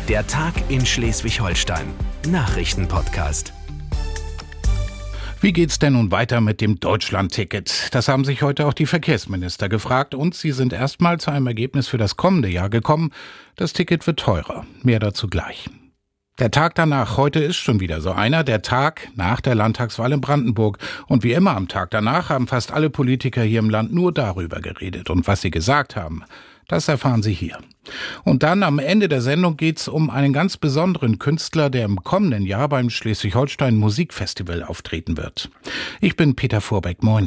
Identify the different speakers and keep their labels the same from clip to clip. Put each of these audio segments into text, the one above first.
Speaker 1: Der Tag in Schleswig-Holstein. Nachrichtenpodcast.
Speaker 2: Wie geht's denn nun weiter mit dem Deutschland-Ticket? Das haben sich heute auch die Verkehrsminister gefragt und sie sind erstmal zu einem Ergebnis für das kommende Jahr gekommen. Das Ticket wird teurer. Mehr dazu gleich. Der Tag danach, heute ist schon wieder so einer, der Tag nach der Landtagswahl in Brandenburg. Und wie immer am Tag danach haben fast alle Politiker hier im Land nur darüber geredet. Und was sie gesagt haben, das erfahren Sie hier. Und dann am Ende der Sendung geht's um einen ganz besonderen Künstler, der im kommenden Jahr beim Schleswig-Holstein Musikfestival auftreten wird. Ich bin Peter Vorbeck, moin.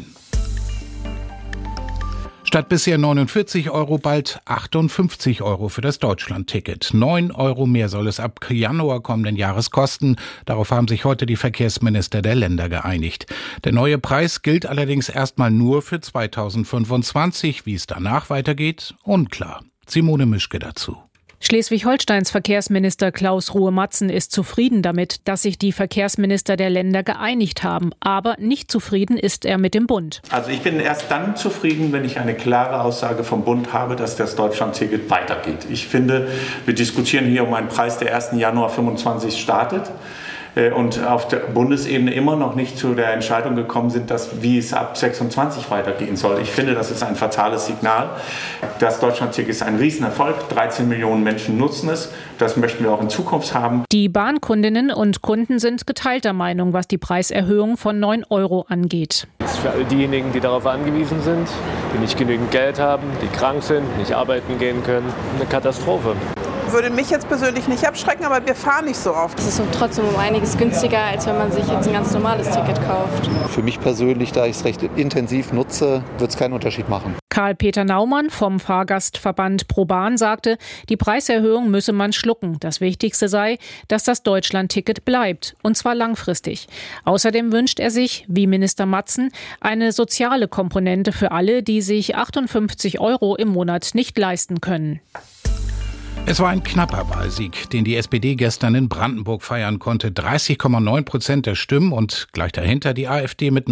Speaker 2: Statt bisher 49 Euro bald 58 Euro für das Deutschland-Ticket. 9 Euro mehr soll es ab Januar kommenden Jahres kosten. Darauf haben sich heute die Verkehrsminister der Länder geeinigt. Der neue Preis gilt allerdings erstmal nur für 2025. Wie es danach weitergeht, unklar. Simone Mischke dazu.
Speaker 3: Schleswig-Holsteins Verkehrsminister Klaus Ruhe-Matzen ist zufrieden damit, dass sich die Verkehrsminister der Länder geeinigt haben. Aber nicht zufrieden ist er mit dem Bund.
Speaker 4: Also ich bin erst dann zufrieden, wenn ich eine klare Aussage vom Bund habe, dass das Deutschland-Ticket weitergeht. Ich finde, wir diskutieren hier um einen Preis, der 1. Januar 2025 startet. Und auf der Bundesebene immer noch nicht zu der Entscheidung gekommen sind, wie es ab 26 weitergehen soll. Ich finde, das ist ein fatales Signal. Das Deutschland-Ticket ist ein Riesenerfolg. 13 Millionen Menschen nutzen es. Das möchten wir auch in Zukunft haben.
Speaker 3: Die Bahnkundinnen und Kunden sind geteilter Meinung, was die Preiserhöhung von 9 Euro angeht.
Speaker 5: Das ist für all diejenigen, die darauf angewiesen sind, die nicht genügend Geld haben, die krank sind, nicht arbeiten gehen können, eine Katastrophe.
Speaker 6: Würde mich jetzt persönlich nicht abschrecken, aber wir fahren nicht so oft.
Speaker 7: Es ist trotzdem um einiges günstiger, als wenn man sich jetzt ein ganz normales Ticket kauft.
Speaker 8: Für mich persönlich, da ich es recht intensiv nutze, wird es keinen Unterschied machen.
Speaker 3: Karl-Peter Naumann vom Fahrgastverband ProBahn sagte, die Preiserhöhung müsse man schlucken. Das Wichtigste sei, dass das Deutschland-Ticket bleibt, und zwar langfristig. Außerdem wünscht er sich, wie Minister Matzen, eine soziale Komponente für alle, die sich 58 Euro im Monat nicht leisten können.
Speaker 2: Es war ein knapper Wahlsieg, den die SPD gestern in Brandenburg feiern konnte. 30,9% der Stimmen und gleich dahinter die AfD mit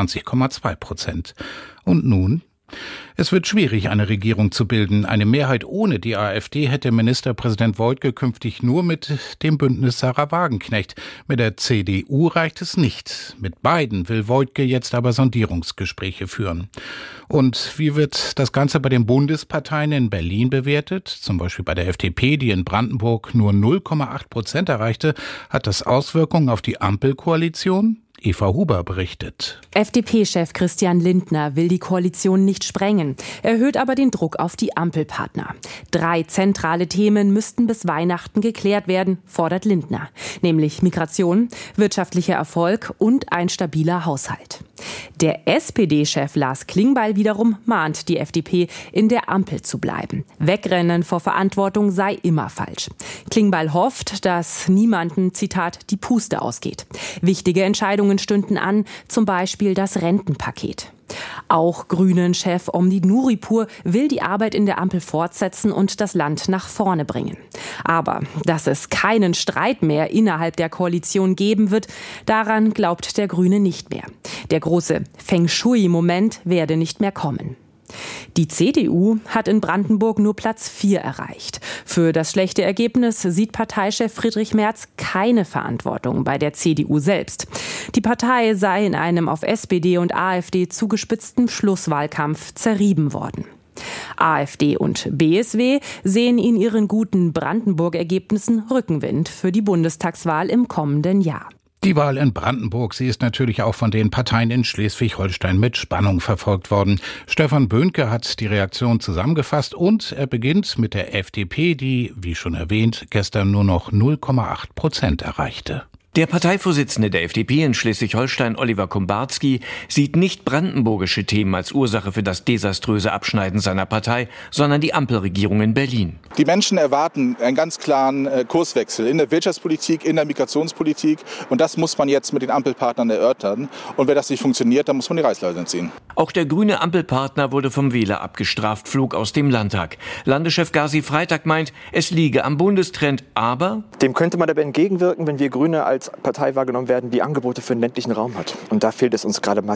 Speaker 2: 29,2%. Und nun? Es wird schwierig, eine Regierung zu bilden. Eine Mehrheit ohne die AfD hätte Ministerpräsident Woidke künftig nur mit dem Bündnis Sarah Wagenknecht. Mit der CDU reicht es nicht. Mit beiden will Woidke jetzt aber Sondierungsgespräche führen. Und wie wird das Ganze bei den Bundesparteien in Berlin bewertet? Zum Beispiel bei der FDP, die in Brandenburg nur 0,8% erreichte. Hat das Auswirkungen auf die Ampelkoalition? Eva Huber berichtet.
Speaker 9: FDP-Chef Christian Lindner will die Koalition nicht sprengen, erhöht aber den Druck auf die Ampelpartner. 3 zentrale Themen müssten bis Weihnachten geklärt werden, fordert Lindner. Nämlich Migration, wirtschaftlicher Erfolg und ein stabiler Haushalt. Der SPD-Chef Lars Klingbeil wiederum mahnt die FDP, in der Ampel zu bleiben. Wegrennen vor Verantwortung sei immer falsch. Klingbeil hofft, dass niemanden, Zitat, die Puste ausgeht. Wichtige Entscheidungen stünden an, zum Beispiel das Rentenpaket. Auch Grünen-Chef Omid Nuripur will die Arbeit in der Ampel fortsetzen und das Land nach vorne bringen. Aber dass es keinen Streit mehr innerhalb der Koalition geben wird, daran glaubt der Grüne nicht mehr. Der große Feng-Shui-Moment werde nicht mehr kommen. Die CDU hat in Brandenburg nur Platz 4 erreicht. Für das schlechte Ergebnis sieht Parteichef Friedrich Merz keine Verantwortung bei der CDU selbst. Die Partei sei in einem auf SPD und AfD zugespitzten Schlusswahlkampf zerrieben worden. AfD und BSW sehen in ihren guten Brandenburg-Ergebnissen Rückenwind für die Bundestagswahl im kommenden Jahr.
Speaker 2: Die Wahl in Brandenburg, sie ist natürlich auch von den Parteien in Schleswig-Holstein mit Spannung verfolgt worden. Stefan Böhnke hat die Reaktion zusammengefasst und er beginnt mit der FDP, die, wie schon erwähnt, gestern nur noch 0,8% erreichte.
Speaker 10: Der Parteivorsitzende der FDP in Schleswig-Holstein, Oliver Kumbarski, sieht nicht brandenburgische Themen als Ursache für das desaströse Abschneiden seiner Partei, sondern die Ampelregierung in Berlin.
Speaker 11: Die Menschen erwarten einen ganz klaren Kurswechsel in der Wirtschaftspolitik, in der Migrationspolitik. Und das muss man jetzt mit den Ampelpartnern erörtern. Und wenn das nicht funktioniert, dann muss man die Reißleine ziehen.
Speaker 10: Auch der grüne Ampelpartner wurde vom Wähler abgestraft, flog aus dem Landtag. Landeschef Gazi Freitag meint, es liege am Bundestrend, aber
Speaker 12: dem könnte man aber entgegenwirken, wenn wir Grüne als Partei wahrgenommen werden, die Angebote für den ländlichen Raum hat. Und da fehlt es uns gerade massiv.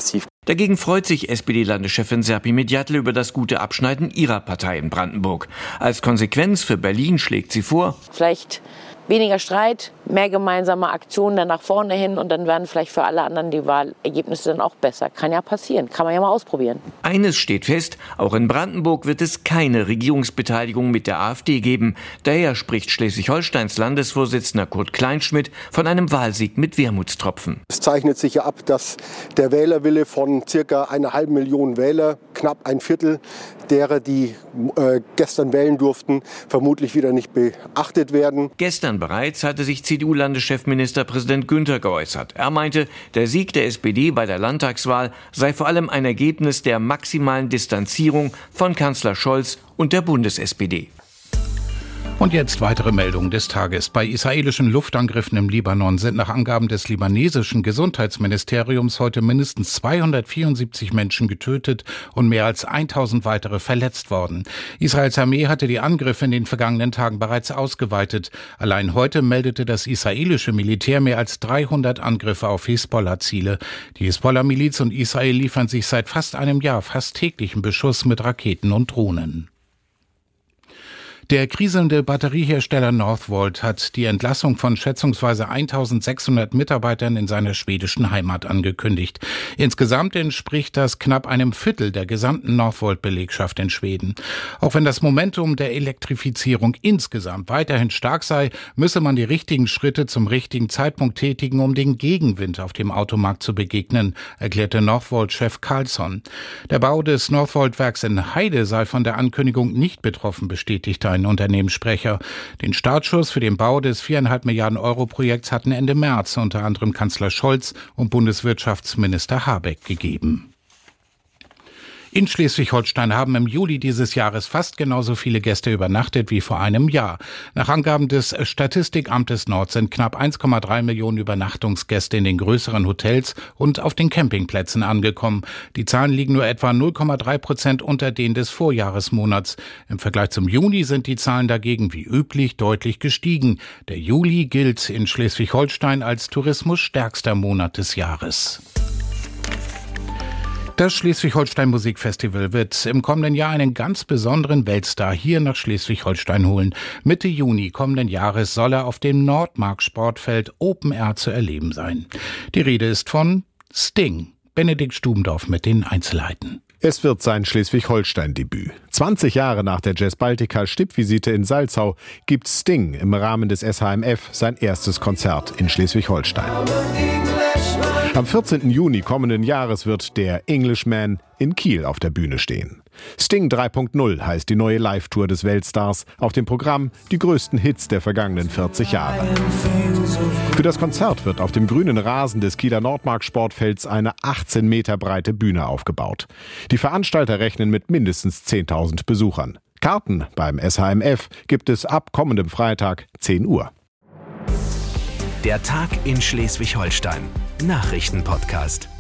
Speaker 10: Dagegen freut sich SPD-Landeschefin Serpil Medjatle über das gute Abschneiden ihrer Partei in Brandenburg. Als Konsequenz für Berlin schlägt sie vor:
Speaker 12: Vielleicht weniger Streit, mehr gemeinsame Aktionen dann nach vorne hin und dann werden vielleicht für alle anderen die Wahlergebnisse dann auch besser. Kann ja passieren, kann man ja mal ausprobieren.
Speaker 10: Eines steht fest, auch in Brandenburg wird es keine Regierungsbeteiligung mit der AfD geben. Daher spricht Schleswig-Holsteins Landesvorsitzender Kurt Kleinschmidt von einem Wahlsieg mit Wermutstropfen.
Speaker 13: Es zeichnet sich ja ab, dass der Wählerwille von circa 1,5 Millionen Wähler, knapp ein Viertel derer, die gestern wählen durften, vermutlich wieder nicht beachtet werden.
Speaker 10: Gestern bereits hatte sich CDU-Landeschef Ministerpräsident Günther geäußert. Er meinte, der Sieg der SPD bei der Landtagswahl sei vor allem ein Ergebnis der maximalen Distanzierung von Kanzler Scholz und der Bundes-SPD.
Speaker 2: Und jetzt weitere Meldungen des Tages. Bei israelischen Luftangriffen im Libanon sind nach Angaben des libanesischen Gesundheitsministeriums heute mindestens 274 Menschen getötet und mehr als 1000 weitere verletzt worden. Israels Armee hatte die Angriffe in den vergangenen Tagen bereits ausgeweitet. Allein heute meldete das israelische Militär mehr als 300 Angriffe auf Hisbollah-Ziele. Die Hisbollah-Miliz und Israel liefern sich seit fast einem Jahr fast täglichen Beschuss mit Raketen und Drohnen. Der kriselnde Batteriehersteller Northvolt hat die Entlassung von schätzungsweise 1600 Mitarbeitern in seiner schwedischen Heimat angekündigt. Insgesamt entspricht das knapp einem Viertel der gesamten Northvolt-Belegschaft in Schweden. Auch wenn das Momentum der Elektrifizierung insgesamt weiterhin stark sei, müsse man die richtigen Schritte zum richtigen Zeitpunkt tätigen, um den Gegenwind auf dem Automarkt zu begegnen, erklärte Northvolt-Chef Karlsson. Der Bau des Northvolt-Werks in Heide sei von der Ankündigung nicht betroffen, bestätigte ein Unternehmenssprecher. Den Startschuss für den Bau des 4,5 Milliarden Euro Projekts hatten Ende März unter anderem Kanzler Scholz und Bundeswirtschaftsminister Habeck gegeben. In Schleswig-Holstein haben im Juli dieses Jahres fast genauso viele Gäste übernachtet wie vor einem Jahr. Nach Angaben des Statistikamtes Nord sind knapp 1,3 Millionen Übernachtungsgäste in den größeren Hotels und auf den Campingplätzen angekommen. Die Zahlen liegen nur etwa 0,3% unter denen des Vorjahresmonats. Im Vergleich zum Juni sind die Zahlen dagegen wie üblich deutlich gestiegen. Der Juli gilt in Schleswig-Holstein als tourismusstärkster Monat des Jahres. Das Schleswig-Holstein Musikfestival wird im kommenden Jahr einen ganz besonderen Weltstar hier nach Schleswig-Holstein holen. Mitte Juni kommenden Jahres soll er auf dem Nordmark-Sportfeld Open Air zu erleben sein. Die Rede ist von Sting. Benedikt Stubendorf mit den Einzelheiten.
Speaker 14: Es wird sein Schleswig-Holstein-Debüt. 20 Jahre nach der Jazz Baltica Stippvisite in Salzau gibt Sting im Rahmen des SHMF sein erstes Konzert in Schleswig-Holstein. Am 14. Juni kommenden Jahres wird der Englishman in Kiel auf der Bühne stehen. Sting 3.0 heißt die neue Live-Tour des Weltstars. Auf dem Programm die größten Hits der vergangenen 40 Jahre. Für das Konzert wird auf dem grünen Rasen des Kieler Nordmark-Sportfelds eine 18 Meter breite Bühne aufgebaut. Die Veranstalter rechnen mit mindestens 10.000 Besuchern. Karten beim SHMF gibt es ab kommendem Freitag 10 Uhr.
Speaker 1: Der Tag in Schleswig-Holstein. Nachrichtenpodcast.